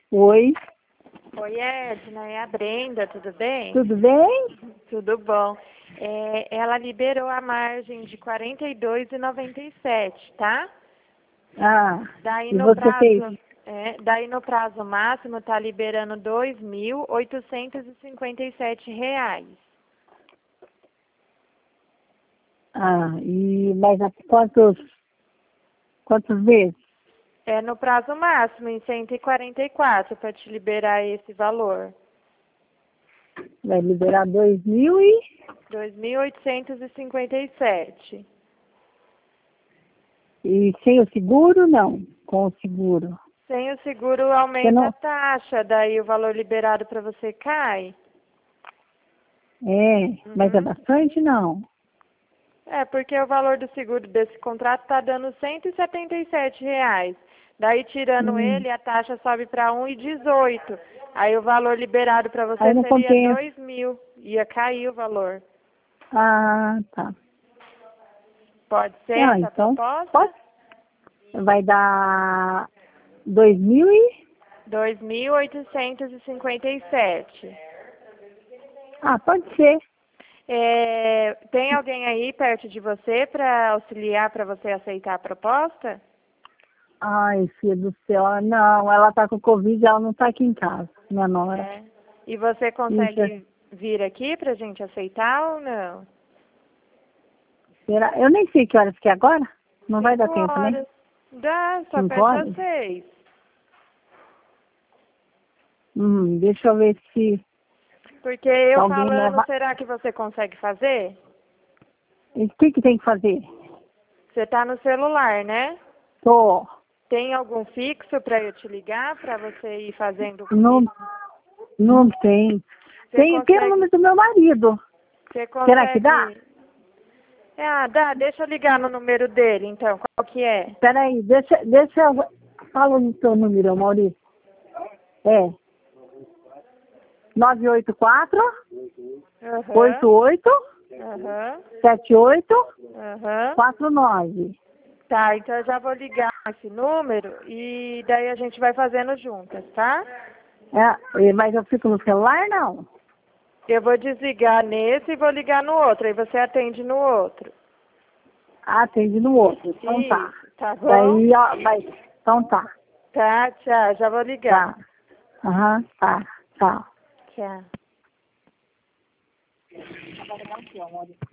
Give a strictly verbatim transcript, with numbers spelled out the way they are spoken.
Oi, Oi, Edna, é a Brenda, tudo bem? tudo bem? Tudo bom. É, ela liberou a margem de quarenta e dois reais e noventa e sete centavos, tá? Ah, Daí e no você fez? prazo, é, daí no prazo máximo tá liberando dois mil oitocentos e cinquenta e sete reais. Ah, e mais a quantos, quantos meses? É no prazo máximo, em cento e quarenta e quatro, para te liberar esse valor. Vai liberar dois mil e... dois mil oitocentos e cinquenta e sete. E sem o seguro, não? Com o seguro. Sem o seguro aumenta não- a taxa, daí o valor liberado para você cai. É, mas é Uhum. bastante, não? É, porque o valor do seguro desse contrato está dando cento e setenta e sete reais. Daí, tirando Hum, ele, a taxa sobe para um real e dezoito centavos. Aí o valor liberado para você aí não seria compensa. dois mil. Ia cair o valor. Ah, tá. Pode ser Ah, essa a então, proposta? pode. Vai dar dois mil e... dois mil oitocentos e cinquenta e sete. Ah, pode ser. É, tem alguém aí perto de você para auxiliar para você aceitar a proposta? Ai, filha do céu, ah, não, ela tá com Covid, ela não tá aqui em casa, minha nora. É. E você consegue vir aqui para a gente aceitar ou não? Será? Eu nem sei que horas que é agora. Não vai dar Cinco tempo, né? horas. Dá, só Cinco perto das horas? seis. Hum, deixa eu ver se Porque eu alguém falando, leva. será que você consegue fazer? E o que que tem que fazer? Você tá no celular, né? Tô. Tem algum fixo para eu te ligar para você ir fazendo Não, comigo? não tem. Você Tem, tem o consegue? nome do meu marido. Você Será que dá? consegue? Ah, dá, deixa eu ligar no número dele, então. Qual que é? Peraí, deixa, deixa eu. Fala o seu número, Maurício. É. nove oito quatro, Aham, oito oito, aham, sete oito, aham. quatro nove. Tá, então eu já vou ligar esse número e daí a gente vai fazendo juntas, tá? É, mas eu fico no celular, não? Eu vou desligar nesse e vou ligar no outro, aí você atende no outro. Ah, atende no outro. Então tá. Isso, tá bom? Daí, ó, vai. Então tá. Tá, tchau, já vou ligar. Tá. Aham, tá. Tchau. Tchau.